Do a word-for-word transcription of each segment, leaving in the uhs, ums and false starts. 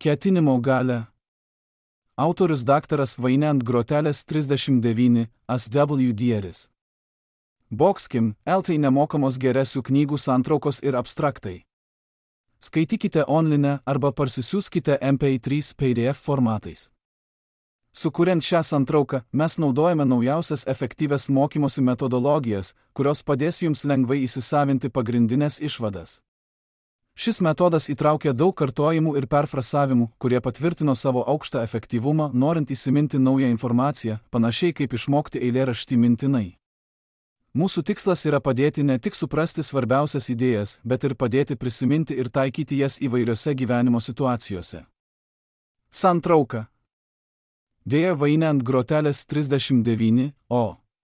Ketinimo galia. Autorius daktaras Vaine ant grotelės trisdešimt devyni, A S W Dieris. Boxkim, eltai nemokamos geresių knygų santraukos ir abstraktai. Skaitykite online arba parsisiųskite M P trys P D F formatais. Sukuriant šią santrauką, mes naudojame naujausias efektyvias mokymosi metodologijas, kurios padės jums lengvai įsisavinti pagrindinės išvadas. Šis metodas įtraukia daug kartojimų ir perfrasavimų, kurie patvirtino savo aukštą efektyvumą, norint įsiminti naują informaciją, panašiai kaip išmokti eilėraštį mintinai. Mūsų tikslas yra padėti ne tik suprasti svarbiausias idėjas, bet ir padėti prisiminti ir taikyti jas įvairiose gyvenimo situacijose. Santrauka. Dėja Vaine ant grotelės trisdešimt devyni, O.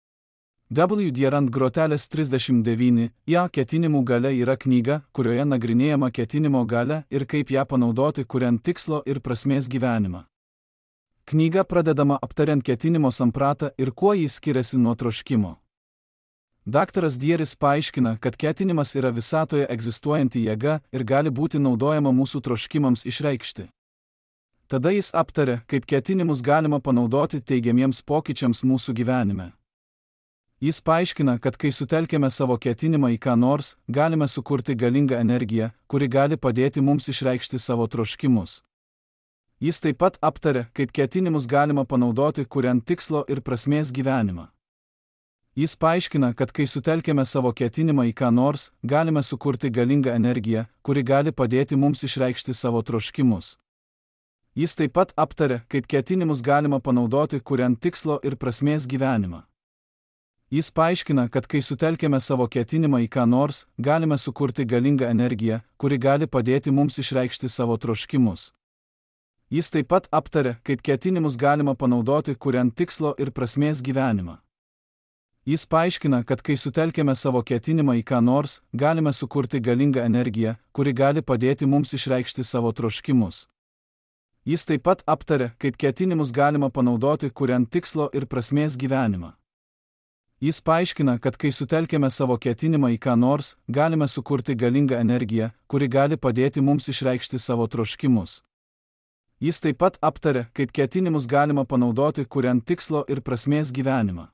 W Dier ant grotelės trisdešimt devyni, Ja ketinimų galia yra knyga, kurioje nagrinėjama ketinimo galia ir kaip ją panaudoti kuriant tikslo ir prasmės gyvenimą. Knyga pradedama aptariant ketinimo sampratą ir kuo jis skiriasi nuo troškimo. Daktaras Dieris paaiškina, kad ketinimas yra visatoje egzistuojanti jėga ir gali būti naudojama mūsų troškimams išreikšti. Tada jis aptarė, kaip ketinimus galima panaudoti teigiamiems pokyčiams mūsų gyvenime. Jis paaiškina, kad kai sutelkėme savo ketinimą į ką nors, galime sukurti galingą energiją, kuri gali padėti mums išreikšti savo troškimus. Jis taip pat aptarė, kaip ketinimus galima panaudoti kuriant tikslo ir prasmės gyvenimą. Jis paaiškina, kad kai sutelkėme savo ketinimą į ką nors, galime sukurti galingą energiją, kuri gali padėti mums išreikšti savo troškimus. Jis taip pat aptarė, kaip ketinimus galima panaudoti kuriant tikslo ir prasmės gyvenimą. Jis paaiškina, kad kai sutelkėme savo ketinimą į ką nors, galime sukurti galingą energiją, kuri gali padėti mums išreikšti savo troškimus. Jis taip pat aptarė, kaip ketinimus galima panaudoti kuriant tikslo ir prasmės gyvenimą. Jis paaiškina, kad kai sutelkėme savo ketinimą į ką nors, galime sukurti galingą energiją, kuri gali padėti mums išreikšti savo troškimus. Jis taip pat aptarė, kaip ketinimus galima panaudoti kuriant tikslo ir prasmės gyvenimą. Jis paaiškina, kad kai sutelkėme savo ketinimą į ką nors, galime sukurti galingą energiją, kuri gali padėti mums išreikšti savo troškimus. Jis taip pat aptarė, kaip ketinimus galima panaudoti kuriant tikslo ir prasmės gyvenimą.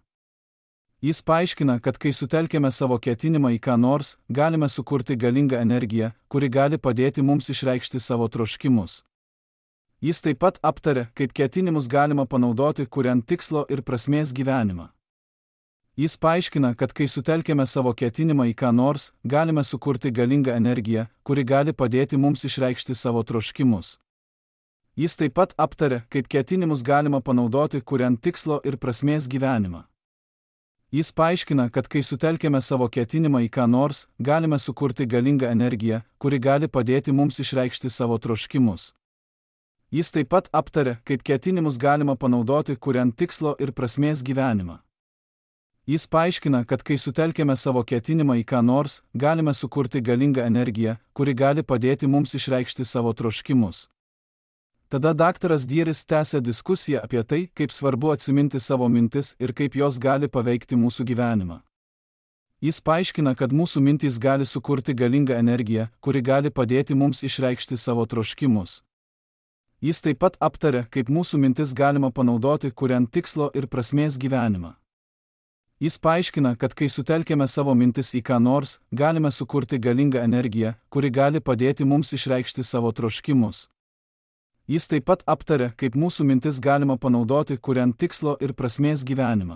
Jis paaiškina, kad kai sutelkėme savo ketinimą į ką nors, galime sukurti galingą energiją, kuri gali padėti mums išreikšti savo troškimus. Jis taip pat aptarė, kaip ketinimus galima panaudoti kuriant tikslo ir prasmės gyvenimą. Jis paaiškina, kad kai sutelkėme savo ketinimą į ką nors, galime sukurti galingą energiją, kuri gali padėti mums išreikšti savo troškimus. Jis taip pat aptarė, kaip ketinimus galima panaudoti kuriant tikslo ir prasmės gyvenimą. Jis paaiškina, kad kai sutelkėme savo ketinimą į ką nors, galime sukurti galingą energiją, kuri gali padėti mums išreikšti savo troškimus. Jis taip pat aptarė, kaip ketinimus galima panaudoti kuriant tikslo ir prasmės gyvenimą. Jis paaiškina, kad kai sutelkėme savo ketinimą į ką nors, galime sukurti galingą energiją, kuri gali padėti mums išreikšti savo troškimus. Tada daktaras Dieris tęsė diskusiją apie tai, kaip svarbu atsiminti savo mintis ir kaip jos gali paveikti mūsų gyvenimą. Jis paaiškina, kad mūsų mintys gali sukurti galingą energiją, kuri gali padėti mums išreikšti savo troškimus. Jis taip pat aptarė, kaip mūsų mintis galima panaudoti kuriant tikslo ir prasmės gyvenimą. Jis paaiškina, kad kai sutelkėme savo mintis į ką nors, galime sukurti galingą energiją, kuri gali padėti mums išreikšti savo troškimus. Jis taip pat aptarė, kaip mūsų mintis galima panaudoti kuriant tikslo ir prasmės gyvenimą.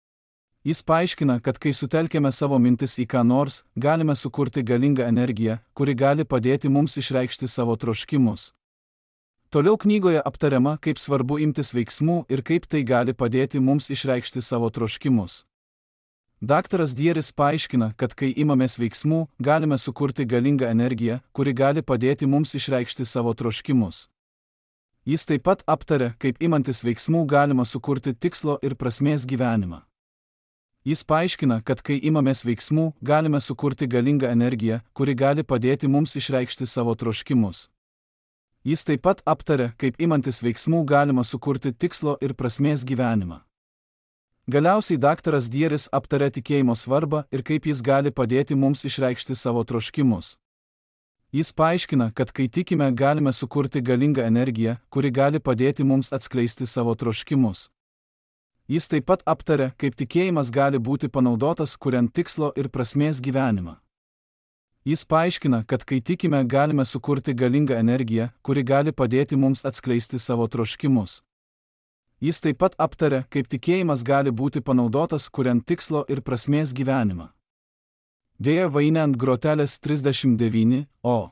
Jis paaiškina, kad kai sutelkėme savo mintis į ką nors, galime sukurti galingą energiją, kuri gali padėti mums išreikšti savo troškimus. Toliau knygoje aptariama, kaip svarbu imtis veiksmų ir kaip tai gali padėti mums išreikšti savo troškimus. Daktaras Dieris paaiškina, kad kai imamės veiksmų, galime sukurti galingą energiją, kuri gali padėti mums išreikšti savo troškimus. Jis taip pat aptarė, kaip imantis veiksmų galima sukurti tikslo ir prasmės gyvenimą. Jis paaiškina, kad kai imamės veiksmų, galime sukurti galingą energiją, kuri gali padėti mums išreikšti savo troškimus. Jis taip pat aptarė, kaip imantis veiksmų galima sukurti tikslo ir prasmės gyvenimą. Galiausiai daktaras Dieris aptarė tikėjimo svarbą ir kaip jis gali padėti mums išreikšti savo troškimus. Jis paaiškina, kad kai tikime, galime sukurti galingą energiją, kuri gali padėti mums atskleisti savo troškimus. Jis taip pat aptaria, kaip tikėjimas gali būti panaudotas kuriant tikslo ir prasmės gyvenimą. Jis paaiškina, kad kai tikime, galime sukurti galingą energiją, kuri gali padėti mums atskleisti savo troškimus. Jis taip pat aptaria, kaip tikėjimas gali būti panaudotas kuriant tikslo ir prasmės gyvenimą. Dėja vaine ant grotelės trisdešimt devyni, o.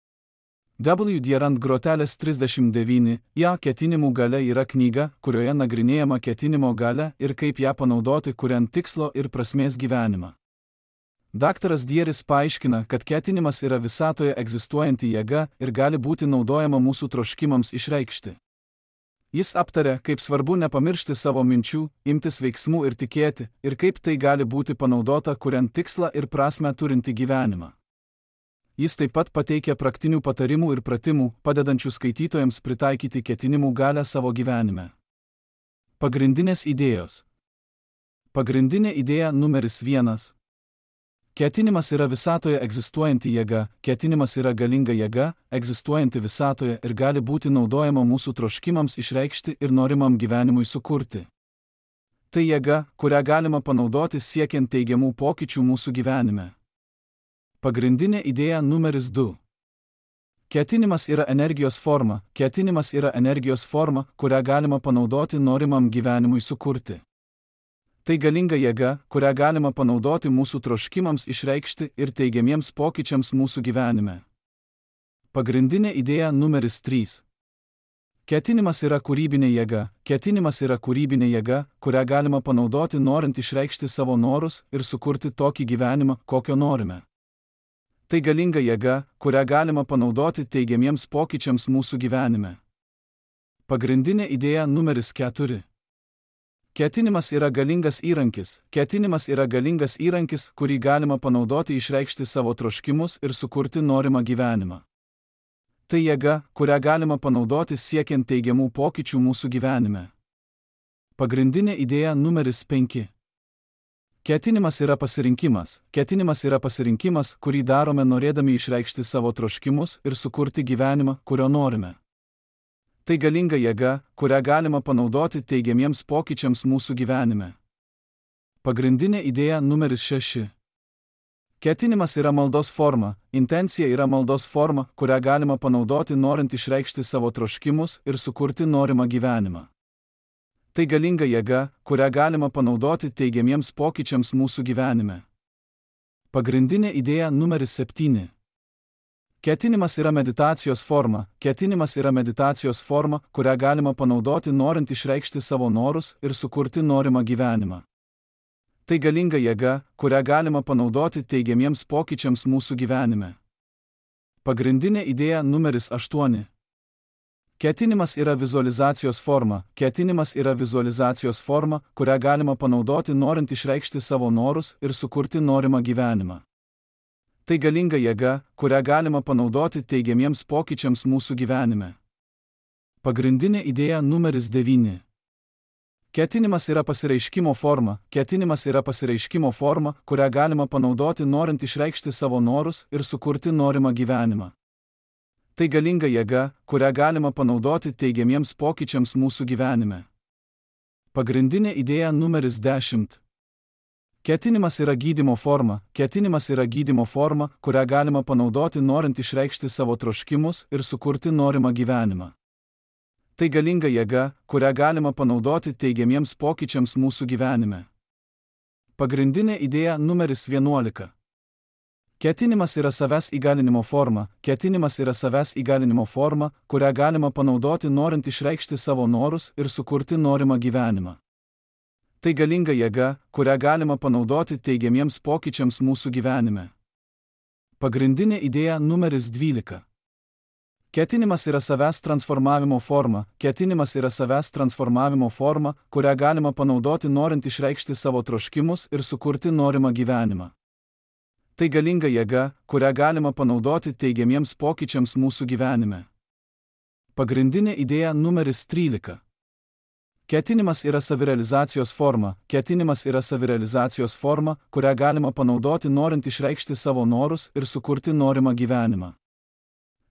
W D R ant grotelės trisdešimt devyni, ja ketinimų galia yra knyga, kurioje nagrinėjama ketinimo galia ir kaip ją panaudoti kuriant tikslo ir prasmės gyvenimą. Daktaras Dieris paaiškina, kad ketinimas yra visatoje egzistuojanti jėga ir gali būti naudojama mūsų troškimams išreikšti. Jis aptaria, kaip svarbu nepamiršti savo minčių, imtis veiksmų ir tikėti, ir kaip tai gali būti panaudota kuriant tikslą ir prasmę turintį gyvenimą. Jis taip pat pateikia praktinių patarimų ir pratimų, padedančių skaitytojams pritaikyti ketinimų galią savo gyvenime. Pagrindinės idėjos. Pagrindinė idėja numeris vienas. Ketinimas yra visatoje egzistuojanti jėga, ketinimas yra galinga jėga, egzistuojanti visatoje ir gali būti naudojama mūsų troškimams išreikšti ir norimam gyvenimui sukurti. Tai jėga, kurią galima panaudoti siekiant teigiamų pokyčių mūsų gyvenime. Pagrindinė idėja numeris du. Ketinimas yra energijos forma, ketinimas yra energijos forma, kurią galima panaudoti norimam gyvenimui sukurti. Tai galinga jėga, kurią galima panaudoti mūsų troškimams išreikšti ir teigiamiems pokyčiams mūsų gyvenime. Pagrindinė idėja numeris trys. Ketinimas yra kūrybinė jėga, ketinimas yra kūrybinė jėga, kurią galima panaudoti norint išreikšti savo norus ir sukurti tokį gyvenimą, kokio norime. Tai galinga jėga, kurią galima panaudoti teigiamiems pokyčiams mūsų gyvenime. Pagrindinė idėja numeris keturi. Ketinimas yra galingas įrankis, ketinimas yra galingas įrankis, kurį galima panaudoti išreikšti savo troškimus ir sukurti norimą gyvenimą. Tai jėga, kurią galima panaudoti siekiant teigiamų pokyčių mūsų gyvenime. Pagrindinė idėja numeris penki. Ketinimas yra pasirinkimas, ketinimas yra pasirinkimas, kurį darome norėdami išreikšti savo troškimus ir sukurti gyvenimą, kurio norime. Tai galinga jėga, kurią galima panaudoti teigiamiems pokyčiams mūsų gyvenime. Pagrindinė idėja numeris šeši. Ketinimas yra maldos forma, intencija yra maldos forma, kurią galima panaudoti norint išreikšti savo troškimus ir sukurti norimą gyvenimą. Tai galinga jėga, kurią galima panaudoti teigiamiems pokyčiams mūsų gyvenime. Pagrindinė idėja numeris septyni. Ketinimas yra meditacijos forma, ketinimas yra meditacijos forma, kurią galima panaudoti norint išreikšti savo norus ir sukurti norimą gyvenimą. Tai galinga jėga, kurią galima panaudoti teigiamiems pokyčiams mūsų gyvenime. Pagrindinė idėja numeris aštuoni. Ketinimas yra vizualizacijos forma, ketinimas yra vizualizacijos forma, kurią galima panaudoti norint išreikšti savo norus ir sukurti norimą gyvenimą. Tai galinga jėga, kurią galima panaudoti teigiamiems pokyčiams mūsų gyvenime. Pagrindinė idėja numeris devyni. Ketinimas yra pasireiškimo forma, ketinimas yra pasireiškimo forma, kurią galima panaudoti norint išreikšti savo norus ir sukurti norimą gyvenimą. Tai galinga jėga, kurią galima panaudoti teigiamiems pokyčiams mūsų gyvenime. Pagrindinė idėja numeris dešimt. Ketinimas yra gydymo forma, ketinimas yra gydymo forma, kurią galima panaudoti norint išreikšti savo troškimus ir sukurti norimą gyvenimą. Tai galinga jėga, kurią galima panaudoti teigiamiems pokyčiams mūsų gyvenime. Pagrindinė idėja numeris vienuolika. Ketinimas yra savęs įgalinimo forma, ketinimas yra savęs įgalinimo forma, kurią galima panaudoti norint išreikšti savo norus ir sukurti norimą gyvenimą. Tai galinga jėga, kurią galima panaudoti teigiamiems pokyčiams mūsų gyvenime. Pagrindinė idėja numeris dvylika. Ketinimas yra savęs transformavimo forma, ketinimas yra savęs transformavimo forma, kurią galima panaudoti norint išreikšti savo troškimus ir sukurti norimą gyvenimą. Tai galinga jėga, kurią galima panaudoti teigiamiems pokyčiams mūsų gyvenime. Pagrindinė idėja numeris trylika. Ketinimas yra savirealizacijos forma, ketinimas yra savirealizacijos forma, kurią galima panaudoti norint išreikšti savo norus ir sukurti norimą gyvenimą.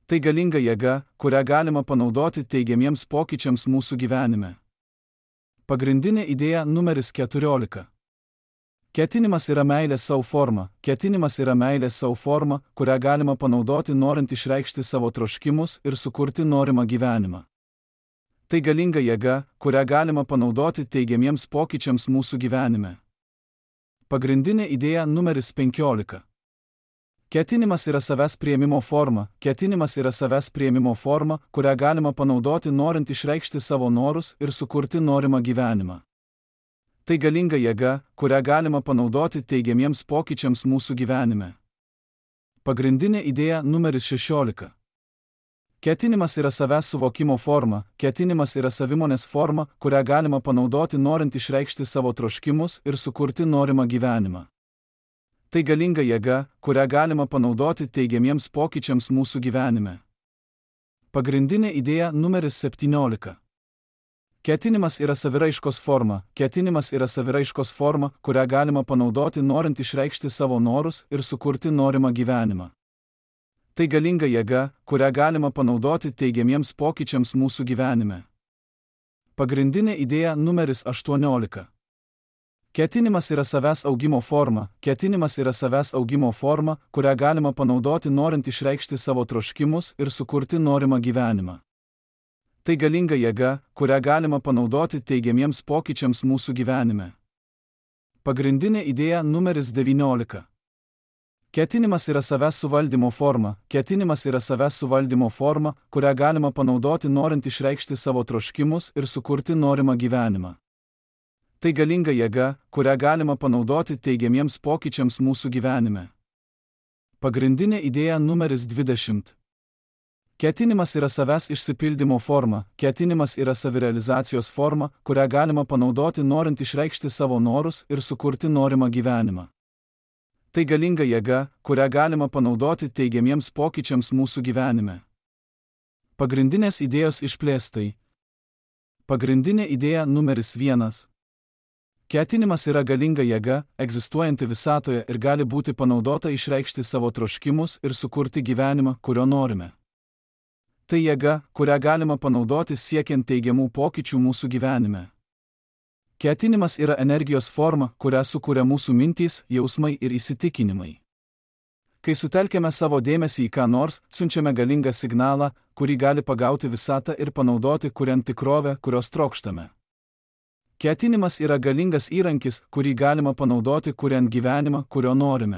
Tai galinga jėga, kurią galima panaudoti teigiamiems pokyčiams mūsų gyvenime. Pagrindinė idėja numeris keturiolika. Ketinimas yra meilės savo forma. Ketinimas yra meilės savo forma, kurią galima panaudoti norint išreikšti savo troškimus ir sukurti norimą gyvenimą. Tai galinga jėga, kurią galima panaudoti teigiamiems pokyčiams mūsų gyvenime. Pagrindinė idėja numeris penkiolika. Ketinimas yra savęs priėmimo forma. Ketinimas yra savęs priėmimo forma, kurią galima panaudoti norint išreikšti savo norus ir sukurti norimą gyvenimą. Tai galinga jėga, kurią galima panaudoti teigiamiems pokyčiams mūsų gyvenime. Pagrindinė idėja numeris šešiolika. Ketinimas yra savęs suvokimo forma. Ketinimas yra savimonės forma, kurią galima panaudoti norint išreikšti savo troškimus ir sukurti norimą gyvenimą. Tai galinga jėga, kurią galima panaudoti teigiamiems pokyčiams mūsų gyvenime. Pagrindinė idėja numeris septyniolika. Ketinimas yra saviraiškos forma. Ketinimas yra saviraiškos forma, kurią galima panaudoti norint išreikšti savo norus ir sukurti norimą gyvenimą. Tai galinga jėga, kurią galima panaudoti teigiamiems pokyčiams mūsų gyvenime. Pagrindinė idėja numeris aštuoniolika. Ketinimas yra savęs augimo forma. Ketinimas yra savęs augimo forma, kurią galima panaudoti norint išreikšti savo troškimus ir sukurti norimą gyvenimą. Tai galinga jėga, kurią galima panaudoti teigiamiems pokyčiams mūsų gyvenime. Pagrindinė idėja numeris devyniolika. Ketinimas yra savęs suvaldymo forma. Ketinimas yra savęs suvaldymo forma, kurią galima panaudoti norint išreikšti savo troškimus ir sukurti norimą gyvenimą. Tai galinga jėga, kurią galima panaudoti teigiamiems pokyčiams mūsų gyvenime. Pagrindinė idėja numeris dvidešimt. Ketinimas yra savęs išsipildymo forma. Ketinimas yra savirealizacijos forma, kurią galima panaudoti norint išreikšti savo norus ir sukurti norimą gyvenimą. Tai galinga jėga, kurią galima panaudoti teigiamiems pokyčiams mūsų gyvenime. Pagrindinės idėjos išplėstai. Pagrindinė idėja numeris vienas. Ketinimas yra galinga jėga, egzistuojanti visatoje ir gali būti panaudota išreikšti savo troškimus ir sukurti gyvenimą, kurio norime. Tai jėga, kurią galima panaudoti siekiant teigiamų pokyčių mūsų gyvenime. Ketinimas yra energijos forma, kurią sukuria mūsų mintys, jausmai ir įsitikinimai. Kai sutelkiame savo dėmesį į ką nors, siunčiame galingą signalą, kurį gali pagauti visata ir panaudoti kuriant tikrovę, kurios trokštame. Ketinimas yra galingas įrankis, kurį galima panaudoti kuriant gyvenimą, kurio norime.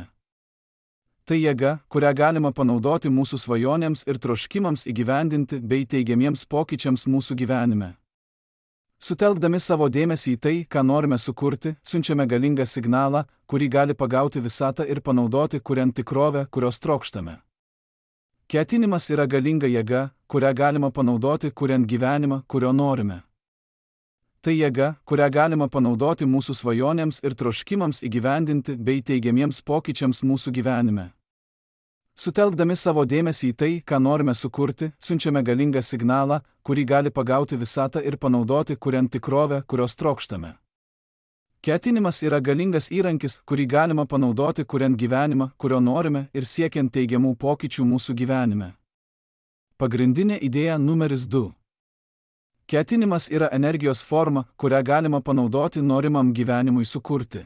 Tai jėga, kurią galima panaudoti mūsų svajonėms ir troškimams įgyvendinti bei teigiamiems pokyčiams mūsų gyvenime. Sutelkdami savo dėmesį į tai, ką norime sukurti, siunčiame galingą signalą, kurį gali pagauti visata ir panaudoti kuriant tikrovę, kurios trokštame. Ketinimas yra galinga jėga, kurią galima panaudoti kuriant gyvenimą, kurio norime. Tai jėga, kurią galima panaudoti mūsų svajonėms ir troškimams įgyvendinti bei teigiamiems pokyčiams mūsų gyvenime. Sutelkdami savo dėmesį į tai, ką norime sukurti, siunčiame galingą signalą, kurį gali pagauti visata ir panaudoti kuriant tikrovę, kurios trokštame. Ketinimas yra galingas įrankis, kurį galima panaudoti kuriant gyvenimą, kurio norime ir siekiant teigiamų pokyčių mūsų gyvenime. Pagrindinė idėja numeris du. Ketinimas yra energijos forma, kurią galima panaudoti norimam gyvenimui sukurti.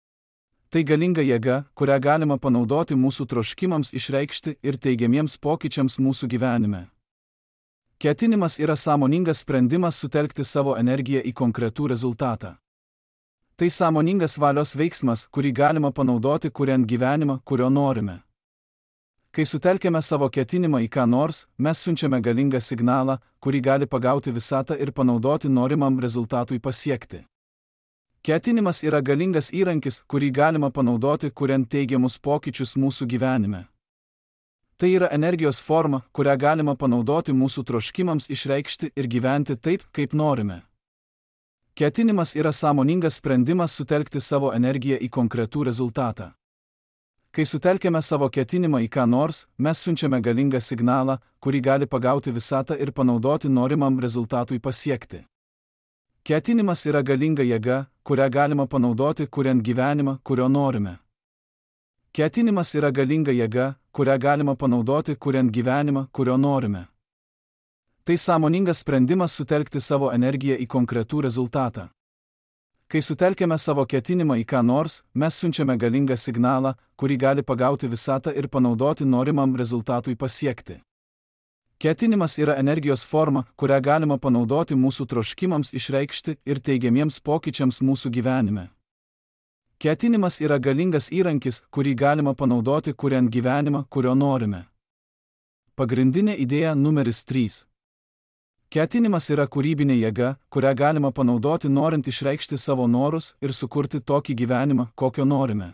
Tai galinga jėga, kurią galima panaudoti mūsų troškimams išreikšti ir teigiamiems pokyčiams mūsų gyvenime. Ketinimas yra sąmoningas sprendimas sutelkti savo energiją į konkretų rezultatą. Tai sąmoningas valios veiksmas, kurį galima panaudoti kuriant gyvenimą, kurio norime. Kai sutelkiame savo ketinimą į ką nors, mes siunčiame galingą signalą, kurį gali pagauti visata ir panaudoti norimam rezultatui pasiekti. Ketinimas yra galingas įrankis, kurį galima panaudoti kuriant teigiamus pokyčius mūsų gyvenime. Tai yra energijos forma, kurią galima panaudoti mūsų troškimams išreikšti ir gyventi taip, kaip norime. Ketinimas yra sąmoningas sprendimas sutelkti savo energiją į konkretų rezultatą. Kai sutelkiame savo ketinimą į ką nors, mes siunčiame galingą signalą, kurį gali pagauti visata ir panaudoti norimam rezultatui pasiekti. Ketinimas yra galinga jėga, kurią galima panaudoti kuriant gyvenimą, kurio norime. Ketinimas yra galinga jėga, kurią galima panaudoti, kuriant gyvenimą, kurio norime. Tai sąmoningas sprendimas sutelkti savo energiją į konkretų rezultatą. Kai sutelkiame savo ketinimą į ką nors, mes siunčiame galingą signalą, kurį gali pagauti visata ir panaudoti norimam rezultatui pasiekti. Ketinimas yra energijos forma, kurią galima panaudoti mūsų troškimams išreikšti ir teigiamiems pokyčiams mūsų gyvenime. Ketinimas yra galingas įrankis, kurį galima panaudoti, kuriant gyvenimą, kurio norime. Pagrindinė idėja numeris trys. Ketinimas yra kūrybinė jėga, kurią galima panaudoti norint išreikšti savo norus ir sukurti tokį gyvenimą, kokio norime.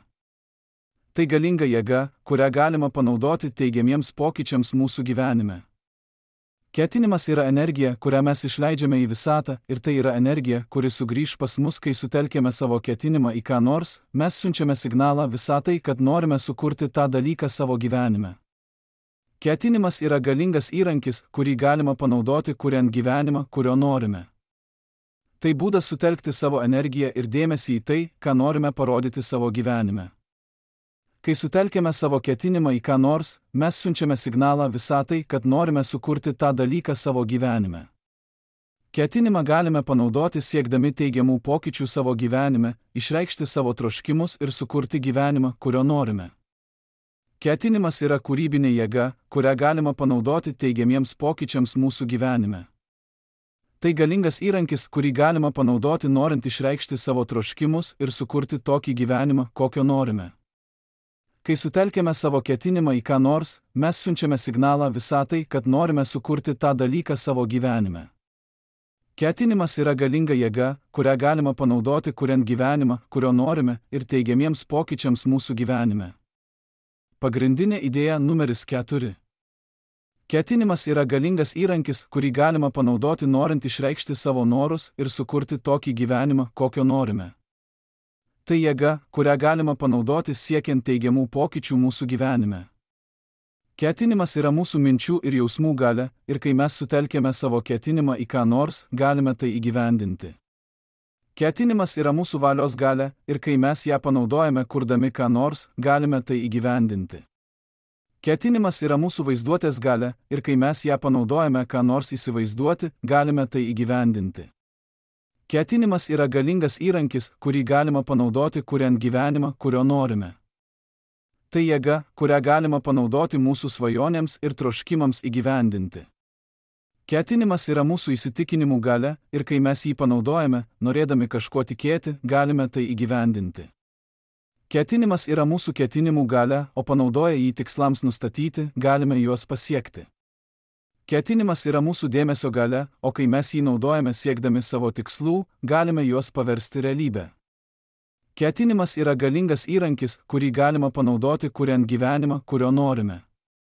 Tai galinga jėga, kurią galima panaudoti teigiamiems pokyčiams mūsų gyvenime. Ketinimas yra energija, kurią mes išleidžiame į visatą, ir tai yra energija, kuri sugrįš pas mus, kai sutelkėme savo ketinimą į ką nors, mes siunčiame signalą visatai, kad norime sukurti tą dalyką savo gyvenime. Ketinimas yra galingas įrankis, kurį galima panaudoti, kuriant gyvenimą, kurio norime. Tai būdas sutelkti savo energiją ir dėmesį į tai, ką norime parodyti savo gyvenime. Kai sutelkėme savo ketinimą į ką nors, mes siunčiame signalą visatai, kad norime sukurti tą dalyką savo gyvenime. Ketinimą galime panaudoti siekdami teigiamų pokyčių savo gyvenime, išreikšti savo troškimus ir sukurti gyvenimą, kurio norime. Ketinimas yra kūrybinė jėga, kurią galima panaudoti teigiamiems pokyčiams mūsų gyvenime. Tai galingas įrankis, kurį galima panaudoti norint išreikšti savo troškimus ir sukurti tokį gyvenimą, kokio norime. Kai sutelkėme savo ketinimą į ką nors, mes siunčiame signalą visatai, kad norime sukurti tą dalyką savo gyvenime. Ketinimas yra galinga jėga, kurią galima panaudoti kuriant gyvenimą, kurio norime, ir teigiamiems pokyčiams mūsų gyvenime. Pagrindinė idėja numeris keturi. Ketinimas yra galingas įrankis, kurį galima panaudoti norint išreikšti savo norus ir sukurti tokį gyvenimą, kokio norime. Tai jėga, kurią galima panaudoti siekiant teigiamų pokyčių mūsų gyvenime. Ketinimas yra mūsų minčių ir jausmų galia, ir kai mes sutelkėme savo ketinimą į ką nors, galime tai įgyvendinti. Ketinimas yra mūsų valios galia, ir kai mes ją panaudojame kurdami ką nors, galime tai įgyvendinti. Ketinimas yra mūsų vaizduotės galia, ir kai mes ją panaudojame ką nors įsivaizduoti, galime tai įgyvendinti. Ketinimas yra galingas įrankis, kurį galima panaudoti kuriant gyvenimą, kurio norime. Tai jėga, kurią galima panaudoti mūsų svajonėms ir troškimams įgyvendinti. Ketinimas yra mūsų įsitikinimų galia, ir kai mes jį panaudojame, norėdami kažko tikėti, galime tai įgyvendinti. Ketinimas yra mūsų ketinimų galia, o panaudoję jį tikslams nustatyti, galime juos pasiekti. Ketinimas yra mūsų dėmesio galia, o kai mes jį naudojame siekdami savo tikslų, galime juos paversti realybę. Ketinimas yra galingas įrankis, kurį galima panaudoti kuriant gyvenimą, kurio norime.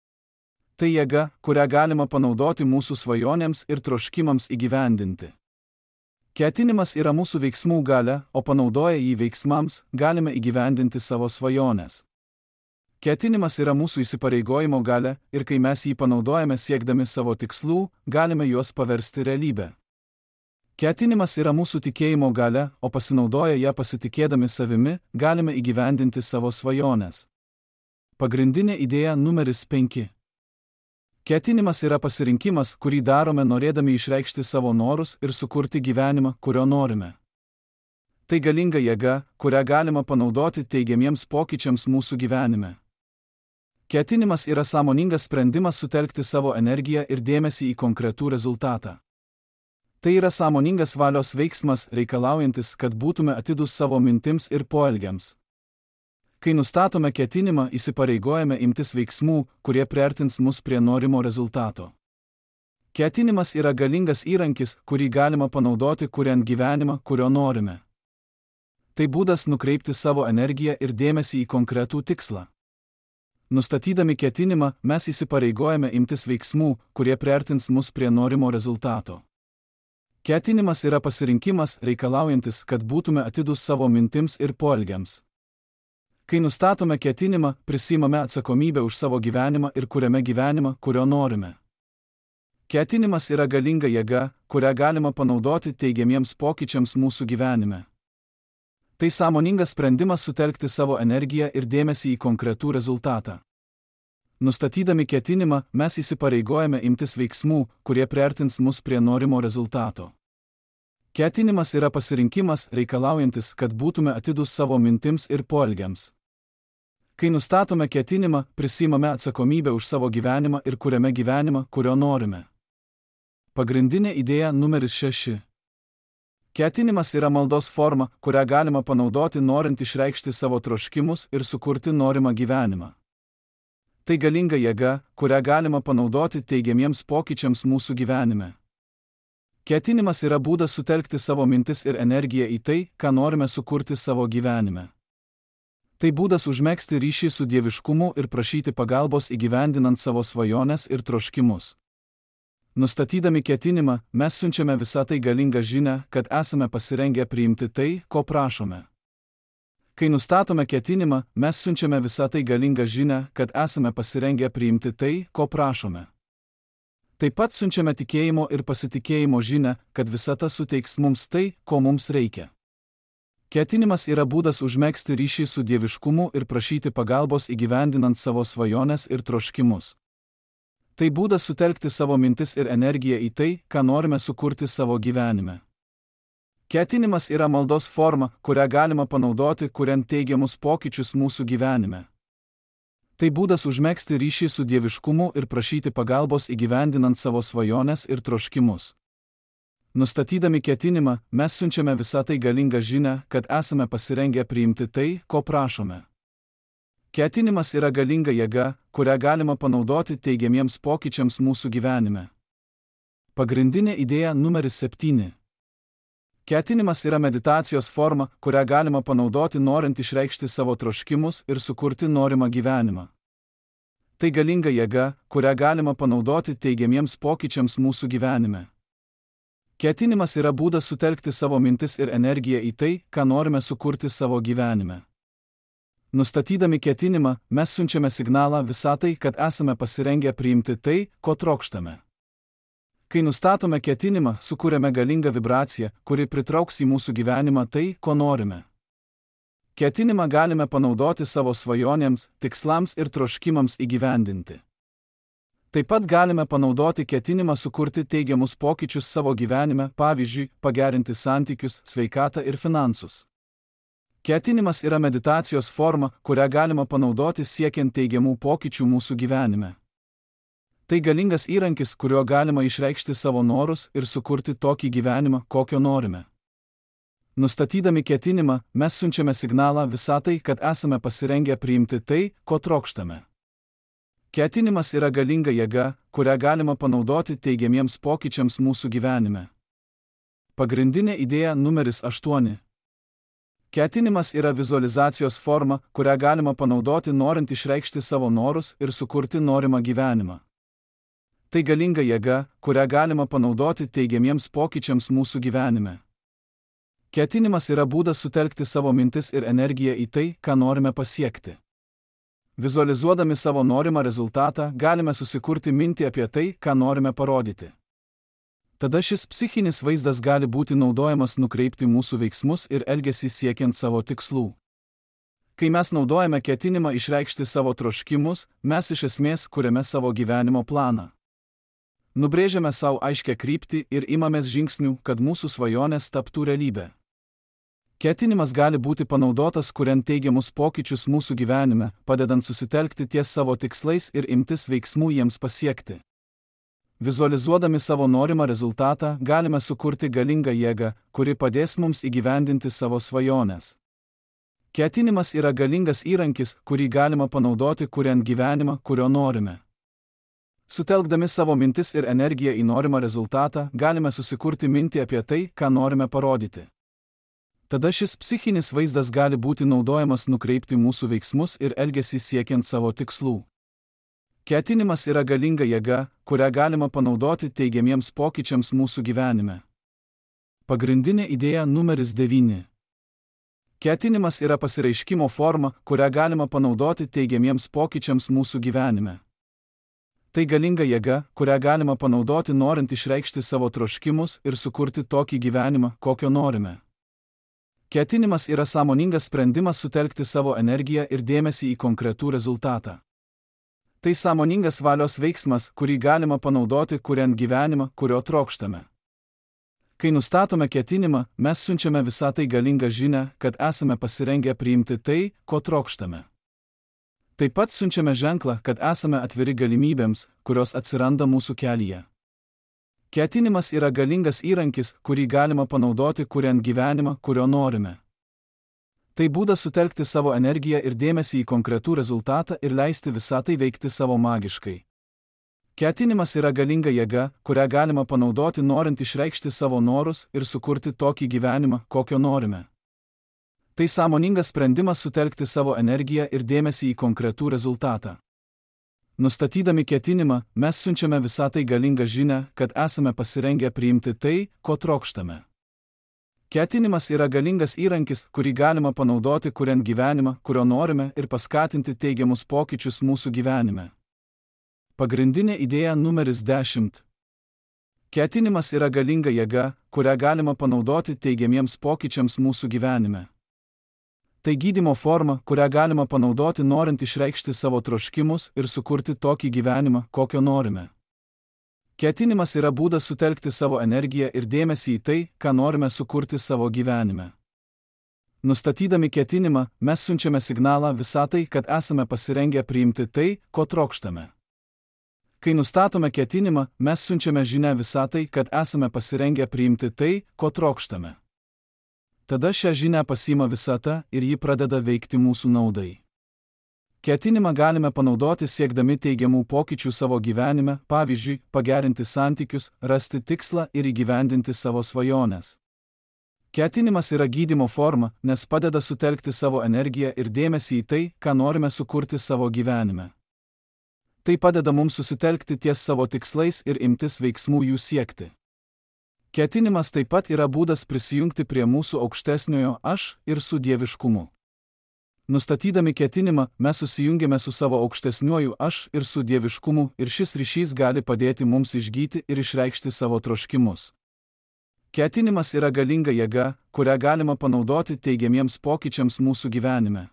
Tai jėga, kurią galima panaudoti mūsų svajonėms ir troškimams įgyvendinti. Ketinimas yra mūsų veiksmų galia, o panaudoję jį veiksmams, galime įgyvendinti savo svajones. Ketinimas yra mūsų įsipareigojimo galia, ir kai mes jį panaudojame siekdami savo tikslų, galime juos paversti realybę. Ketinimas yra mūsų tikėjimo galia, o pasinaudoję ją pasitikėdami savimi, galime įgyvendinti savo svajones. Pagrindinė idėja numeris penki. Ketinimas yra pasirinkimas, kurį darome norėdami išreikšti savo norus ir sukurti gyvenimą, kurio norime. Tai galinga jėga, kurią galima panaudoti teigiamiems pokyčiams mūsų gyvenime. Ketinimas yra sąmoningas sprendimas sutelkti savo energiją ir dėmesį į konkretų rezultatą. Tai yra sąmoningas valios veiksmas, reikalaujantis, kad būtume atidūs savo mintims ir poelgiams. Kai nustatome ketinimą, įsipareigojame imtis veiksmų, kurie priartins mus prie norimo rezultato. Ketinimas yra galingas įrankis, kurį galima panaudoti kuriant gyvenimą, kurio norime. Tai būdas nukreipti savo energiją ir dėmesį į konkretų tikslą. Nustatydami ketinimą, mes įsipareigojame imtis veiksmų, kurie priartins mus prie norimo rezultato. Ketinimas yra pasirinkimas, reikalaujantis, kad būtume atidūs savo mintims ir poelgiams. Kai nustatome ketinimą, prisimame atsakomybę už savo gyvenimą ir kuriame gyvenimą, kurio norime. Ketinimas yra galinga jėga, kurią galima panaudoti teigiamiems pokyčiams mūsų gyvenime. Tai sąmoningas sprendimas sutelkti savo energiją ir dėmesį į konkretų rezultatą. Nustatydami ketinimą, mes įsipareigojame imtis veiksmų, kurie priartins mus prie norimo rezultato. Ketinimas yra pasirinkimas, reikalaujantis, kad būtume atidūs savo mintims ir poelgiams. Kai nustatome ketinimą, prisimame atsakomybę už savo gyvenimą ir kuriame gyvenimą, kurio norime. Pagrindinė idėja numeris šeši. Ketinimas yra maldos forma, kurią galima panaudoti norint išreikšti savo troškimus ir sukurti norimą gyvenimą. Tai galinga jėga, kurią galima panaudoti teigiamiems pokyčiams mūsų gyvenime. Ketinimas yra būdas sutelkti savo mintis ir energiją į tai, ką norime sukurti savo gyvenime. Tai būdas užmegzti ryšį su dieviškumu ir prašyti pagalbos įgyvendinant savo svajones ir troškimus. Nustatydami ketinimą, mes siunčiame visą tai galingą žinią, kad esame pasirengę priimti tai, ko prašome. Kai nustatome ketinimą, mes siunčiame visą tai galingą žinią, kad esame pasirengę priimti tai, ko prašome. Taip pat siunčiame tikėjimo ir pasitikėjimo žinią, kad visata suteiks mums tai, ko mums reikia. Ketinimas yra būdas užmegzti ryšį su dieviškumu ir prašyti pagalbos įgyvendinant savo svajones ir troškimus. Tai būdas sutelkti savo mintis ir energiją į tai, ką norime sukurti savo gyvenime. Ketinimas yra maldos forma, kurią galima panaudoti, kuriant teigiamus pokyčius mūsų gyvenime. Tai būdas užmegzti ryšį su dieviškumu ir prašyti pagalbos įgyvendinant savo svajones ir troškimus. Nustatydami ketinimą, mes siunčiame visą tai galingą žinią, kad esame pasirengę priimti tai, ko prašome. Ketinimas yra galinga jėga, kurią galima panaudoti teigiamiems pokyčiams mūsų gyvenime. Pagrindinė idėja numeris septyni. Ketinimas yra meditacijos forma, kurią galima panaudoti norint išreikšti savo troškimus ir sukurti norimą gyvenimą. Tai galinga jėga, kurią galima panaudoti teigiamiems pokyčiams mūsų gyvenime. Ketinimas yra būdas sutelkti savo mintis ir energiją į tai, ką norime sukurti savo gyvenime. Nustatydami ketinimą, mes siunčiame signalą visatai, kad esame pasirengę priimti tai, ko trokštame. Kai nustatome ketinimą, sukūrėme galingą vibraciją, kuri pritrauks į mūsų gyvenimą tai, ko norime. Ketinimą galime panaudoti savo svajonėms, tikslams ir troškimams įgyvendinti. Taip pat galime panaudoti ketinimą sukurti teigiamus pokyčius savo gyvenime, pavyzdžiui, pagerinti santykius, sveikatą ir finansus. Ketinimas yra meditacijos forma, kurią galima panaudoti siekiant teigiamų pokyčių mūsų gyvenime. Tai galingas įrankis, kuriuo galima išreikšti savo norus ir sukurti tokį gyvenimą, kokio norime. Nustatydami ketinimą, mes siunčiame signalą visatai, kad esame pasirengę priimti tai, ko trokštame. Ketinimas yra galinga jėga, kurią galima panaudoti teigiamiems pokyčiams mūsų gyvenime. Pagrindinė idėja numeris aštuoni. Ketinimas yra vizualizacijos forma, kurią galima panaudoti norint išreikšti savo norus ir sukurti norimą gyvenimą. Tai galinga jėga, kurią galima panaudoti teigiamiems pokyčiams mūsų gyvenime. Ketinimas yra būdas sutelkti savo mintis ir energiją į tai, ką norime pasiekti. Vizualizuodami savo norimą rezultatą, galime susikurti mintį apie tai, ką norime parodyti. Tada šis psichinis vaizdas gali būti naudojamas nukreipti mūsų veiksmus ir elgesį siekiant savo tikslų. Kai mes naudojame ketinimą išreikšti savo troškimus, mes iš esmės kuriame savo gyvenimo planą. Nubrėžiame savo aiškę kryptį ir imamės žingsnių, kad mūsų svajonės taptų realybė. Ketinimas gali būti panaudotas kuriant teigiamus pokyčius mūsų gyvenime, padedant susitelkti ties savo tikslais ir imtis veiksmų jiems pasiekti. Vizualizuodami savo norimą rezultatą, galime sukurti galingą jėgą, kuri padės mums įgyvendinti savo svajones. Ketinimas yra galingas įrankis, kurį galima panaudoti kuriant gyvenimą, kurio norime. Sutelkdami savo mintis ir energiją į norimą rezultatą, galime susikurti mintį apie tai, ką norime parodyti. Tada šis psichinis vaizdas gali būti naudojamas nukreipti mūsų veiksmus ir elgesį siekiant savo tikslų. Ketinimas yra galinga jėga, kurią galima panaudoti teigiamiems pokyčiams mūsų gyvenime. Pagrindinė idėja numeris devyni. Ketinimas yra pasireiškimo forma, kurią galima panaudoti teigiamiems pokyčiams mūsų gyvenime. Tai galinga jėga, kurią galima panaudoti norint išreikšti savo troškimus ir sukurti tokį gyvenimą, kokio norime. Ketinimas yra sąmoningas sprendimas sutelkti savo energiją ir dėmesį į konkretų rezultatą. Tai sąmoningas valios veiksmas, kurį galima panaudoti kuriant gyvenimą, kurio trokštame. Kai nustatome ketinimą, mes siunčiame visatai galingą žinią, kad esame pasirengę priimti tai, ko trokštame. Taip pat siunčiame ženklą, kad esame atviri galimybėms, kurios atsiranda mūsų kelyje. Ketinimas yra galingas įrankis, kurį galima panaudoti kuriant gyvenimą, kurio norime. Tai būdas sutelkti savo energiją ir dėmesį į konkretų rezultatą ir leisti visatai veikti savo magiškai. Ketinimas yra galinga jėga, kurią galima panaudoti norint išreikšti savo norus ir sukurti tokį gyvenimą, kokio norime. Tai sąmoningas sprendimas sutelkti savo energiją ir dėmesį į konkretų rezultatą. Nustatydami ketinimą, mes siunčiame visatai galingą žinią, kad esame pasirengę priimti tai, ko trokštame. Ketinimas yra galingas įrankis, kurį galima panaudoti kuriant gyvenimą, kurio norime ir paskatinti teigiamus pokyčius mūsų gyvenime. Pagrindinė idėja numeris dešimt. Ketinimas yra galinga jėga, kurią galima panaudoti teigiamiems pokyčiams mūsų gyvenime. Tai gydymo forma, kurią galima panaudoti norint išreikšti savo troškimus ir sukurti tokį gyvenimą, kokio norime. Ketinimas yra būdas sutelkti savo energiją ir dėmesį į tai, ką norime sukurti savo gyvenime. Nustatydami ketinimą, mes siunčiame signalą visatai, kad esame pasirengę priimti tai, ko trokštame. Kai nustatome ketinimą, mes siunčiame žinią visatai, kad esame pasirengę priimti tai, ko trokštame. Tada šią žinią pasiima visata ir ji pradeda veikti mūsų naudai. Ketinimą galime panaudoti siekdami teigiamų pokyčių savo gyvenime, pavyzdžiui, pagerinti santykius, rasti tikslą ir įgyvendinti savo svajones. Ketinimas yra gydymo forma, nes padeda sutelkti savo energiją ir dėmesį į tai, ką norime sukurti savo gyvenime. Tai padeda mums susitelkti ties savo tikslais ir imtis veiksmų jų siekti. Ketinimas taip pat yra būdas prisijungti prie mūsų aukštesniojo aš ir su dieviškumu. Nustatydami ketinimą, mes susijungiame su savo aukštesniuoju aš ir su dieviškumu ir šis ryšys gali padėti mums išgyti ir išreikšti savo troškimus. Ketinimas yra galinga jėga, kurią galima panaudoti teigiamiems pokyčiams mūsų gyvenime.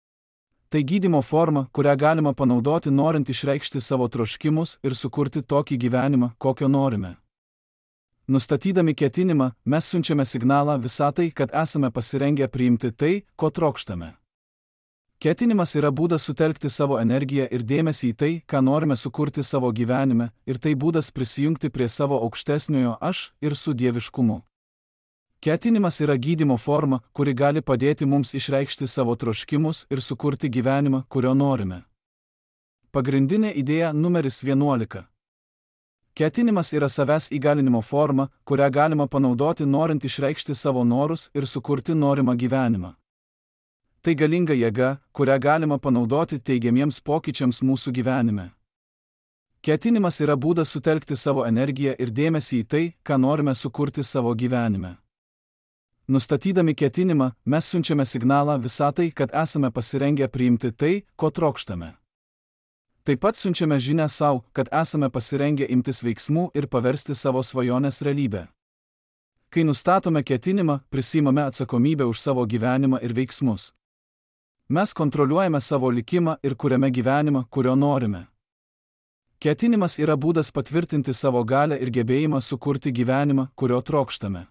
Tai gydymo forma, kurią galima panaudoti norint išreikšti savo troškimus ir sukurti tokį gyvenimą, kokio norime. Nustatydami ketinimą, mes siunčiame signalą visatai, kad esame pasirengę priimti tai, ko trokštame. Ketinimas yra būdas sutelkti savo energiją ir dėmesį į tai, ką norime sukurti savo gyvenime, ir tai būdas prisijungti prie savo aukštesniojo aš ir su dieviškumu. Ketinimas yra gydymo forma, kuri gali padėti mums išreikšti savo troškimus ir sukurti gyvenimą, kurio norime. Pagrindinė idėja numeris vienuolika. Ketinimas yra savęs įgalinimo forma, kurią galima panaudoti norint išreikšti savo norus ir sukurti norimą gyvenimą. Tai galinga jėga, kurią galima panaudoti teigiamiems pokyčiams mūsų gyvenime. Ketinimas yra būdas sutelkti savo energiją ir dėmesį į tai, ką norime sukurti savo gyvenime. Nustatydami ketinimą, mes siunčiame signalą visatai, kad esame pasirengę priimti tai, ko trokštame. Taip pat siunčiame žinią savo, kad esame pasirengę imtis veiksmų ir paversti savo svajonės realybę. Kai nustatome ketinimą, prisiimame atsakomybę už savo gyvenimą ir veiksmus. Mes kontroliuojame savo likimą ir kuriame gyvenimą, kurio norime. Ketinimas yra būdas patvirtinti savo galią ir gebėjimą sukurti gyvenimą, kurio trokštame.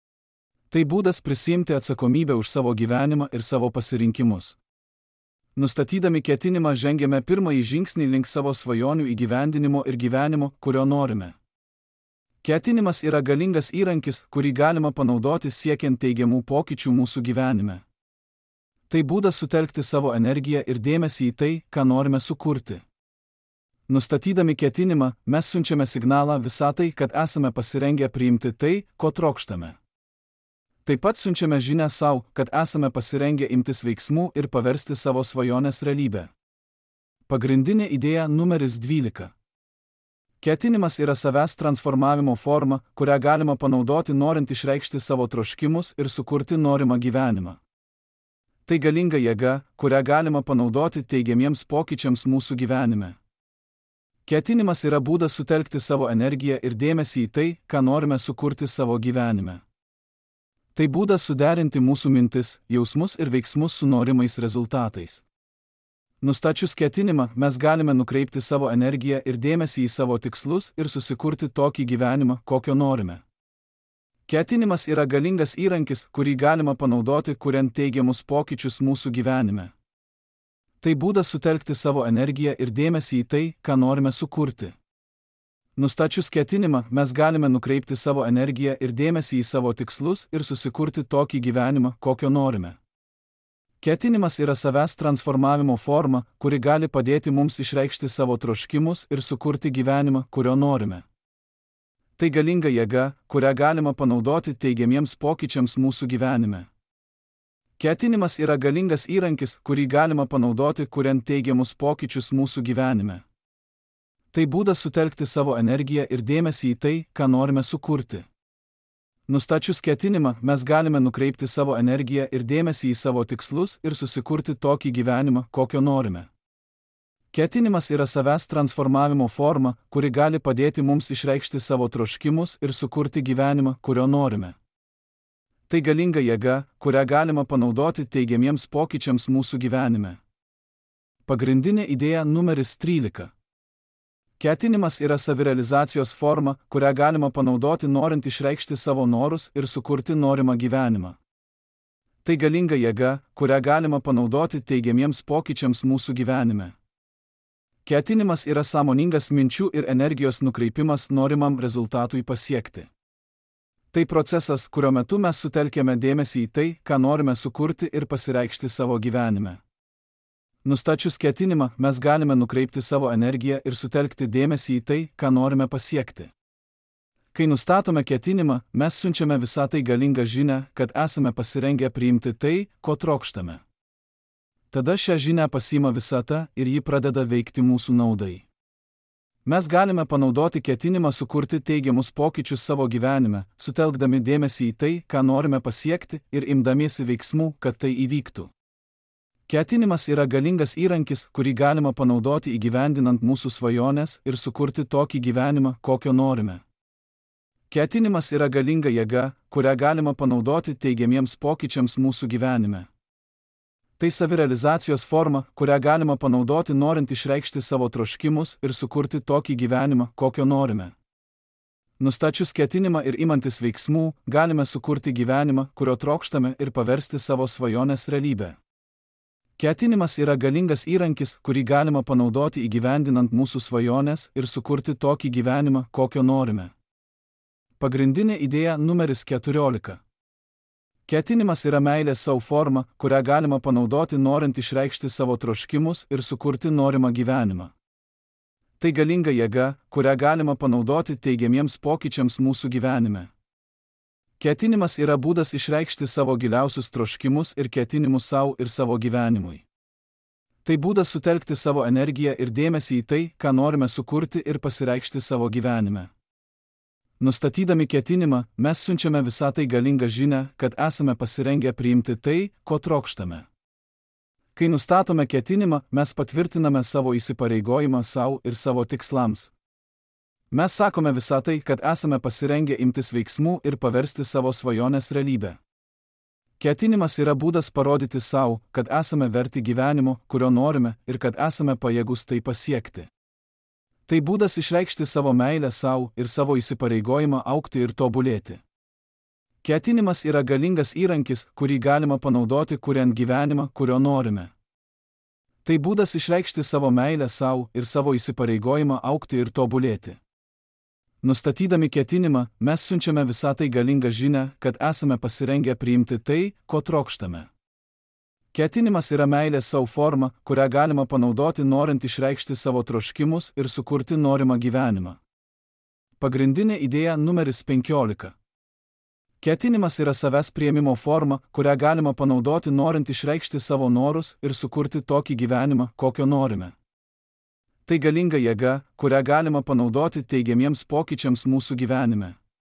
Tai būdas prisiimti atsakomybę už savo gyvenimą ir savo pasirinkimus. Nustatydami ketinimą žengiame pirmąjį žingsnį link savo svajonių įgyvendinimo ir gyvenimo, kurio norime. Ketinimas yra galingas įrankis, kurį galima panaudoti siekiant teigiamų pokyčių mūsų gyvenime. Tai būdas sutelkti savo energiją ir dėmesį į tai, ką norime sukurti. Nustatydami ketinimą, mes siunčiame signalą visatai, kad esame pasirengę priimti tai, ko trokštame. Taip pat siunčiame žinią savo, kad esame pasirengę imtis veiksmų ir paversti savo svajonės realybę. Pagrindinė idėja numeris dvylika. Ketinimas yra savęs transformavimo forma, kurią galima panaudoti norint išreikšti savo troškimus ir sukurti norimą gyvenimą. Tai galinga jėga, kurią galima panaudoti teigiamiems pokyčiams mūsų gyvenime. Ketinimas yra būdas sutelkti savo energiją ir dėmesį į tai, ką norime sukurti savo gyvenime. Tai būdas suderinti mūsų mintis, jausmus ir veiksmus su norimais rezultatais. Nustačius ketinimą, mes galime nukreipti savo energiją ir dėmesį į savo tikslus ir susikurti tokį gyvenimą, kokio norime. Ketinimas yra galingas įrankis, kurį galima panaudoti, kuriant teigiamus pokyčius mūsų gyvenime. Tai būdas sutelkti savo energiją ir dėmesį į tai, ką norime sukurti. Nustačius ketinimą, mes galime nukreipti savo energiją ir dėmesį į savo tikslus ir susikurti tokį gyvenimą, kokio norime. Ketinimas yra savęs transformavimo forma, kuri gali padėti mums išreikšti savo troškimus ir sukurti gyvenimą, kurio norime. Tai galinga jėga, kurią galima panaudoti teigiamiems pokyčiams mūsų gyvenime. Ketinimas yra galingas įrankis, kurį galima panaudoti, kuriant teigiamus pokyčius mūsų gyvenime. Tai būdas sutelkti savo energiją ir dėmesį į tai, ką norime sukurti. Nustačius ketinimą, mes galime nukreipti savo energiją ir dėmesį į savo tikslus ir susikurti tokį gyvenimą, kokio norime. Ketinimas yra savęs transformavimo forma, kuri gali padėti mums išreikšti savo troškimus ir sukurti gyvenimą, kurio norime. Tai galinga jėga, kurią galima panaudoti teigiamiems pokyčiams mūsų gyvenime. Pagrindinė idėja numeris trylika. Ketinimas yra savirealizacijos forma, kurią galima panaudoti norint išreikšti savo norus ir sukurti norimą gyvenimą. Tai galinga jėga, kurią galima panaudoti teigiamiems pokyčiams mūsų gyvenime. Ketinimas yra sąmoningas minčių ir energijos nukreipimas norimam rezultatui pasiekti. Tai procesas, kurio metu mes sutelkiame dėmesį į tai, ką norime sukurti ir pasireikšti savo gyvenime. Nustačius ketinimą, mes galime nukreipti savo energiją ir sutelkti dėmesį į tai, ką norime pasiekti. Kai nustatome ketinimą, mes siunčiame visą tai galingą žinią, kad esame pasirengę priimti tai, ko trokštame. Tada šią žinią pasiima visata ir ji pradeda veikti mūsų naudai. Mes galime panaudoti ketinimą sukurti teigiamus pokyčius savo gyvenime, sutelkdami dėmesį į tai, ką norime pasiekti ir imdamiesi veiksmų, kad tai įvyktų. Ketinimas yra galingas įrankis, kurį galima panaudoti įgyvendinant mūsų svajones ir sukurti tokį gyvenimą, kokio norime. Ketinimas yra galinga jėga, kurią galima panaudoti teigiamiems pokyčiams mūsų gyvenime. Tai savirealizacijos forma, kurią galima panaudoti norint išreikšti savo troškimus ir sukurti tokį gyvenimą, kokio norime. Nustačius ketinimą ir imantis veiksmų, galime sukurti gyvenimą, kurio trokštame ir paversti savo svajonės realybę. Ketinimas yra galingas įrankis, kurį galima panaudoti įgyvendinant mūsų svajones ir sukurti tokį gyvenimą, kokio norime. Pagrindinė idėja numeris keturiolika. Ketinimas yra meilės savo forma, kurią galima panaudoti norint išreikšti savo troškimus ir sukurti norimą gyvenimą. Tai galinga jėga, kurią galima panaudoti teigiamiems pokyčiams mūsų gyvenime. Ketinimas yra būdas išreikšti savo giliausius troškimus ir ketinimus savo ir savo gyvenimui. Tai būdas sutelkti savo energiją ir dėmesį į tai, ką norime sukurti ir pasireikšti savo gyvenime. Nustatydami ketinimą, mes siunčiame visą tai galingą žinią, kad esame pasirengę priimti tai, ko trokštame. Kai nustatome ketinimą, mes patvirtiname savo įsipareigojimą savo ir savo tikslams. Mes sakome visą tai, kad esame pasirengę imtis veiksmų ir paversti savo svajonės realybę. Ketinimas yra būdas parodyti savo, kad esame verti gyvenimo, kurio norime, ir kad esame pajėgus tai pasiekti. Tai būdas išreikšti savo meilę savo ir savo įsipareigojimą augti ir tobulėti. Ketinimas yra galingas įrankis, kurį galima panaudoti kuriant gyvenimą, kurio norime. Tai būdas išreikšti savo meilę savo ir savo įsipareigojimą augti ir tobulėti. Nustatydami ketinimą, mes siunčiame visą tai galingą žinią, kad esame pasirengę priimti tai, ko trokštame. Ketinimas yra meilės savo forma, kurią galima panaudoti norint išreikšti savo troškimus ir sukurti norimą gyvenimą. Pagrindinė idėja numeris penkiolika. Ketinimas yra savęs priėmimo forma, kurią galima panaudoti norint išreikšti savo norus ir sukurti tokį gyvenimą, kokio norime. Tai galinga jėga, kurią galima panaudoti teigiamiems pokyčiams mūsų gyvenime.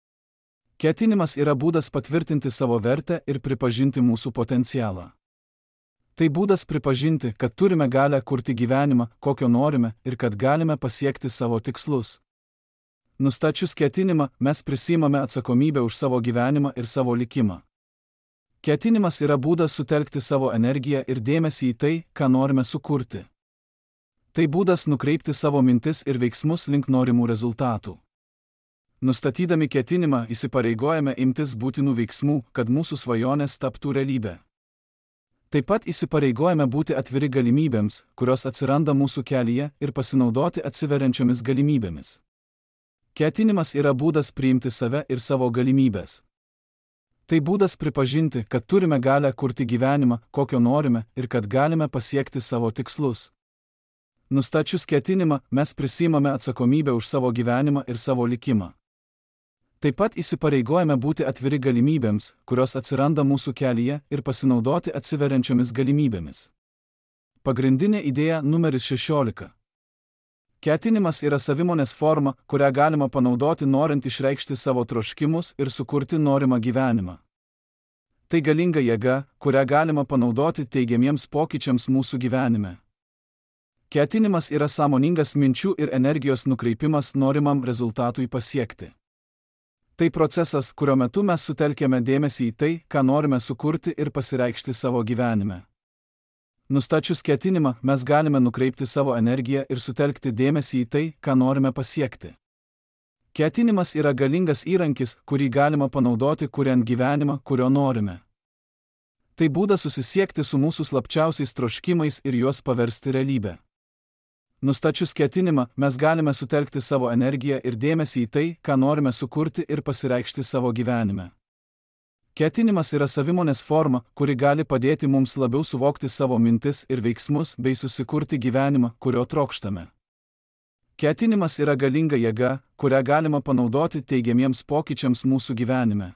Ketinimas yra būdas patvirtinti savo vertę ir pripažinti mūsų potencialą. Tai būdas pripažinti, kad turime galią kurti gyvenimą, kokio norime, ir kad galime pasiekti savo tikslus. Nustačius ketinimą, mes prisiimame atsakomybę už savo gyvenimą ir savo likimą. Ketinimas yra būdas sutelkti savo energiją ir dėmesį į tai, ką norime sukurti. Tai būdas nukreipti savo mintis ir veiksmus link norimų rezultatų. Nustatydami ketinimą įsipareigojame imtis būtinų veiksmų, kad mūsų svajonės taptų realybė. Taip pat įsipareigojame būti atviri galimybėms, kurios atsiranda mūsų kelyje, ir pasinaudoti atsiveriančiomis galimybėmis. Ketinimas yra būdas priimti save ir savo galimybės. Tai būdas pripažinti, kad turime galią kurti gyvenimą, kokio norime, ir kad galime pasiekti savo tikslus. Nustačius ketinimą, mes prisiimame atsakomybę už savo gyvenimą ir savo likimą. Taip pat įsipareigojame būti atviri galimybėms, kurios atsiranda mūsų kelyje, ir pasinaudoti atsiveriančiomis galimybėmis. Pagrindinė idėja numeris šešiolika. Ketinimas yra savimonės forma, kurią galima panaudoti norint išreikšti savo troškimus ir sukurti norimą gyvenimą. Tai galinga jėga, kurią galima panaudoti teigiamiems pokyčiams mūsų gyvenime. Ketinimas yra sąmoningas minčių ir energijos nukreipimas norimam rezultatui pasiekti. Tai procesas, kurio metu mes sutelkiame dėmesį į tai, ką norime sukurti ir pasireikšti savo gyvenime. Nustačius ketinimą, mes galime nukreipti savo energiją ir sutelkti dėmesį į tai, ką norime pasiekti. Ketinimas yra galingas įrankis, kurį galima panaudoti kuriant gyvenimą, kurio norime. Tai būdas susisiekti su mūsų slapčiausiais troškimais ir juos paversti realybę. Nustačius ketinimą, mes galime sutelkti savo energiją ir dėmesį į tai, ką norime sukurti ir pasireikšti savo gyvenime. Ketinimas yra savimonės forma, kuri gali padėti mums labiau suvokti savo mintis ir veiksmus bei susikurti gyvenimą, kurio trokštame. Ketinimas yra galinga jėga, kurią galima panaudoti teigiamiems pokyčiams mūsų gyvenime.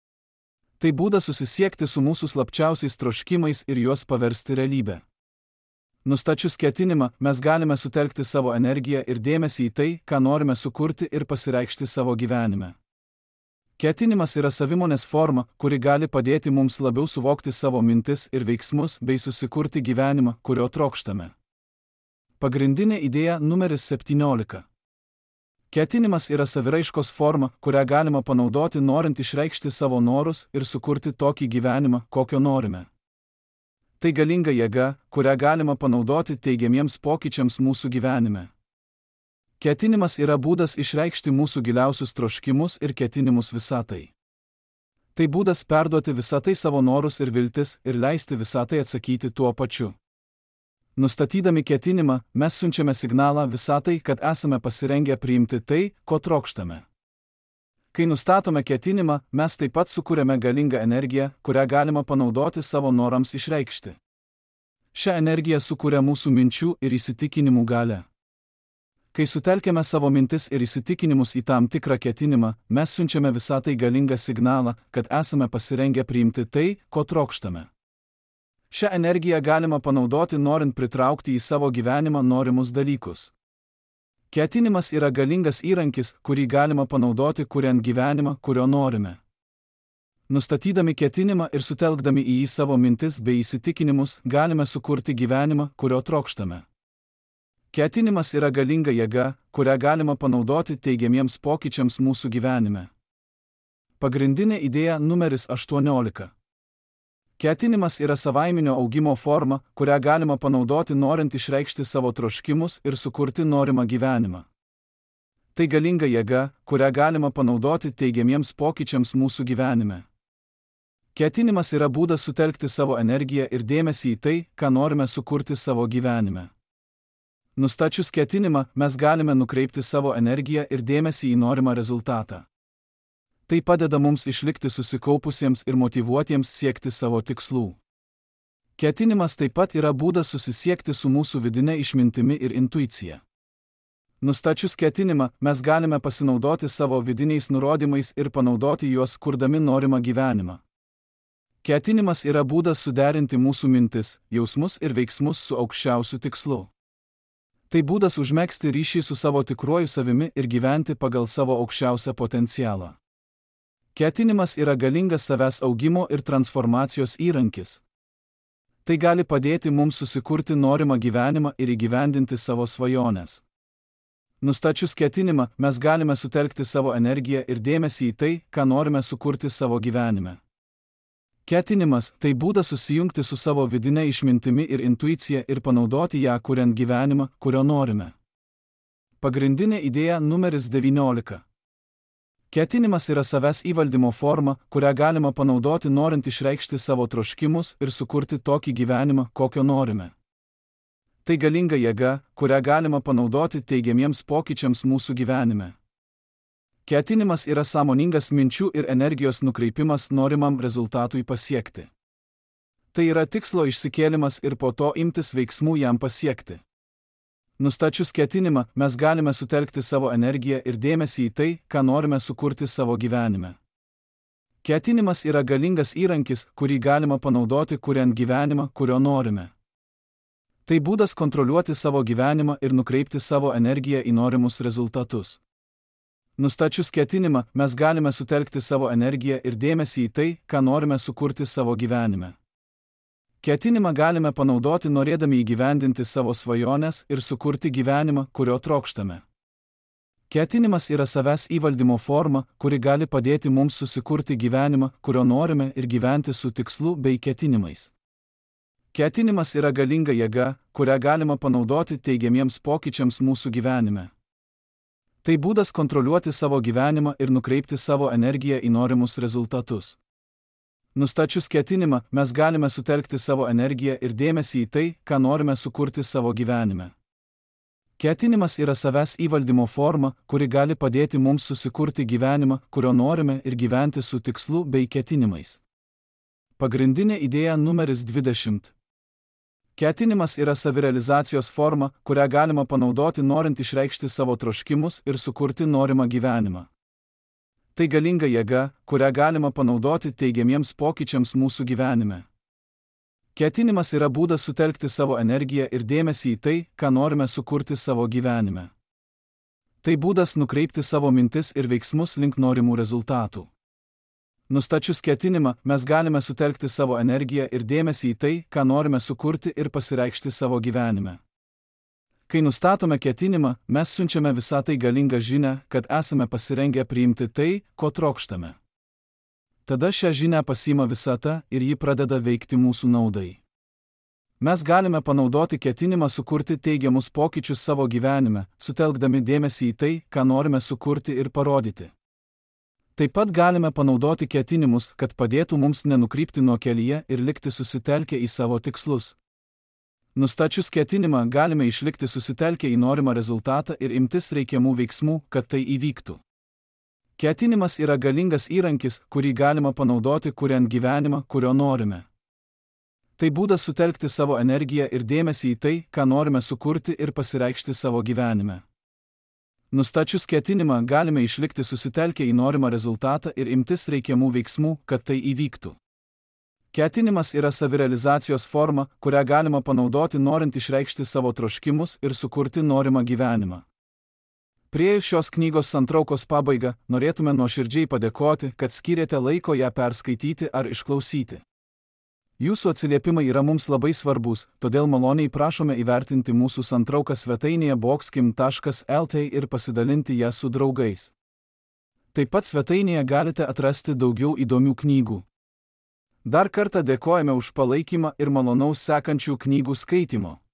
Tai būdas susisiekti su mūsų slapčiausiais troškimais ir juos paversti realybę. Nustačius ketinimą, mes galime sutelkti savo energiją ir dėmesį į tai, ką norime sukurti ir pasireikšti savo gyvenime. Ketinimas yra savimonės forma, kuri gali padėti mums labiau suvokti savo mintis ir veiksmus bei susikurti gyvenimą, kurio trokštame. Pagrindinė idėja numeris septyniolika. Ketinimas yra saviraiškos forma, kurią galima panaudoti norint išreikšti savo norus ir sukurti tokį gyvenimą, kokio norime. Tai galinga jėga, kurią galima panaudoti teigiamiems pokyčiams mūsų gyvenime. Ketinimas yra būdas išreikšti mūsų giliausius troškimus ir ketinimus visatai. Tai būdas perduoti visatai savo norus ir viltis ir leisti visatai atsakyti tuo pačiu. Nustatydami ketinimą, mes siunčiame signalą visatai, kad esame pasirengę priimti tai, ko trokštame. Kai nustatome ketinimą, mes taip pat sukūrėme galingą energiją, kurią galima panaudoti savo norams išreikšti. Šią energiją sukūrė mūsų minčių ir įsitikinimų galia. Kai sutelkiame savo mintis ir įsitikinimus į tam tikrą ketinimą, mes siunčiame visatai galingą signalą, kad esame pasirengę priimti tai, ko trokštame. Šią energiją galima panaudoti norint pritraukti į savo gyvenimą norimus dalykus. Ketinimas yra galingas įrankis, kurį galima panaudoti kuriant gyvenimą, kurio norime. Nustatydami ketinimą ir sutelkdami į jį savo mintis bei įsitikinimus, galime sukurti gyvenimą, kurio trokštame. Ketinimas yra galinga jėga, kurią galima panaudoti teigiamiems pokyčiams mūsų gyvenime. Pagrindinė idėja numeris aštuoniolika. Ketinimas yra savaiminio augimo forma, kurią galima panaudoti norint išreikšti savo troškimus ir sukurti norimą gyvenimą. Tai galinga jėga, kurią galima panaudoti teigiamiems pokyčiams mūsų gyvenime. Ketinimas yra būdas sutelkti savo energiją ir dėmesį į tai, ką norime sukurti savo gyvenime. Nustačius ketinimą, mes galime nukreipti savo energiją ir dėmesį į norimą rezultatą. Tai padeda mums išlikti susikaupusiems ir motyvuotiems siekti savo tikslų. Ketinimas taip pat yra būdas susisiekti su mūsų vidine išmintimi ir intuicija. Nustačius ketinimą, mes galime pasinaudoti savo vidiniais nurodymais ir panaudoti juos kurdami norimą gyvenimą. Ketinimas yra būdas suderinti mūsų mintis, jausmus ir veiksmus su aukščiausiu tikslu. Tai būdas užmegzti ryšį su savo tikruoju savimi ir gyventi pagal savo aukščiausią potencialą. Ketinimas yra galingas savęs augimo ir transformacijos įrankis. Tai gali padėti mums susikurti norimą gyvenimą ir įgyvendinti savo svajones. Nustačius ketinimą, mes galime sutelkti savo energiją ir dėmesį į tai, ką norime sukurti savo gyvenime. Ketinimas – tai būdas susijungti su savo vidine išmintimi ir intuicija ir panaudoti ją, kuriant gyvenimą, kurio norime. Pagrindinė idėja numeris devyniolika. Ketinimas yra savęs įvaldymo forma, kurią galima panaudoti norint išreikšti savo troškimus ir sukurti tokį gyvenimą, kokio norime. Tai galinga jėga, kurią galima panaudoti teigiamiems pokyčiams mūsų gyvenime. Ketinimas yra sąmoningas minčių ir energijos nukreipimas norimam rezultatui pasiekti. Tai yra tikslo išsikėlimas ir po to imtis veiksmų jam pasiekti. Nustačius ketinimą, mes galime sutelkti savo energiją ir dėmesį į tai, ką norime sukurti savo gyvenime. Ketinimas yra galingas įrankis, kurį galima panaudoti kuriant gyvenimą, kurio norime. Tai būdas kontroliuoti savo gyvenimą ir nukreipti savo energiją į norimus rezultatus. Nustačius ketinimą, mes galime sutelkti savo energiją ir dėmesį į tai, ką norime sukurti savo gyvenime. Ketinimą galime panaudoti norėdami įgyvendinti savo svajones ir sukurti gyvenimą, kurio trokštame. Ketinimas yra savęs įvaldymo forma, kuri gali padėti mums susikurti gyvenimą, kurio norime ir gyventi su tikslu bei ketinimais. Ketinimas yra galinga jėga, kurią galima panaudoti teigiamiems pokyčiams mūsų gyvenime. Tai būdas kontroliuoti savo gyvenimą ir nukreipti savo energiją į norimus rezultatus. Nustačius ketinimą, mes galime sutelkti savo energiją ir dėmesį į tai, ką norime sukurti savo gyvenime. Ketinimas yra savęs įvaldymo forma, kuri gali padėti mums susikurti gyvenimą, kurio norime ir gyventi su tikslu bei ketinimais. Pagrindinė idėja numeris dvidešimt. Ketinimas yra savirealizacijos forma, kurią galima panaudoti norint išreikšti savo troškimus ir sukurti norimą gyvenimą. Tai galinga jėga, kurią galima panaudoti teigiamiems pokyčiams mūsų gyvenime. Ketinimas yra būdas sutelkti savo energiją ir dėmesį į tai, ką norime sukurti savo gyvenime. Tai būdas nukreipti savo mintis ir veiksmus link norimų rezultatų. Nustačius ketinimą, mes galime sutelkti savo energiją ir dėmesį į tai, ką norime sukurti ir pasireikšti savo gyvenime. Kai nustatome ketinimą, mes siunčiame visą tai galingą žinią, kad esame pasirengę priimti tai, ko trokštame. Tada šią žinią pasiima visata ir ji pradeda veikti mūsų naudai. Mes galime panaudoti ketinimą sukurti teigiamus pokyčius savo gyvenime, sutelkdami dėmesį į tai, ką norime sukurti ir parodyti. Taip pat galime panaudoti ketinimus, kad padėtų mums nenukrypti nuo kelyje ir likti susitelkę į savo tikslus. Nustačius ketinimą, galime išlikti susitelkę į norimą rezultatą ir imtis reikiamų veiksmų, kad tai įvyktų. Ketinimas yra galingas įrankis, kurį galima panaudoti kuriant gyvenimą, kurio norime. Tai būdas sutelkti savo energiją ir dėmesį į tai, ką norime sukurti ir pasireikšti savo gyvenime. Nustačius ketinimą, galime išlikti susitelkę į norimą rezultatą ir imtis reikiamų veiksmų, kad tai įvyktų. Ketinimas yra savirealizacijos forma, kurią galima panaudoti norint išreikšti savo troškimus ir sukurti norimą gyvenimą. Priėjus šios knygos santraukos pabaigą, norėtume nuoširdžiai padėkoti, kad skyrėte laiko ją perskaityti ar išklausyti. Jūsų atsiliepimai yra mums labai svarbus, todėl maloniai prašome įvertinti mūsų santrauką svetainėje boxkim taškas el t ir pasidalinti ją su draugais. Taip pat svetainėje galite atrasti daugiau įdomių knygų. Dar kartą dėkojame už palaikymą ir malonaus sekančių knygų skaitimo.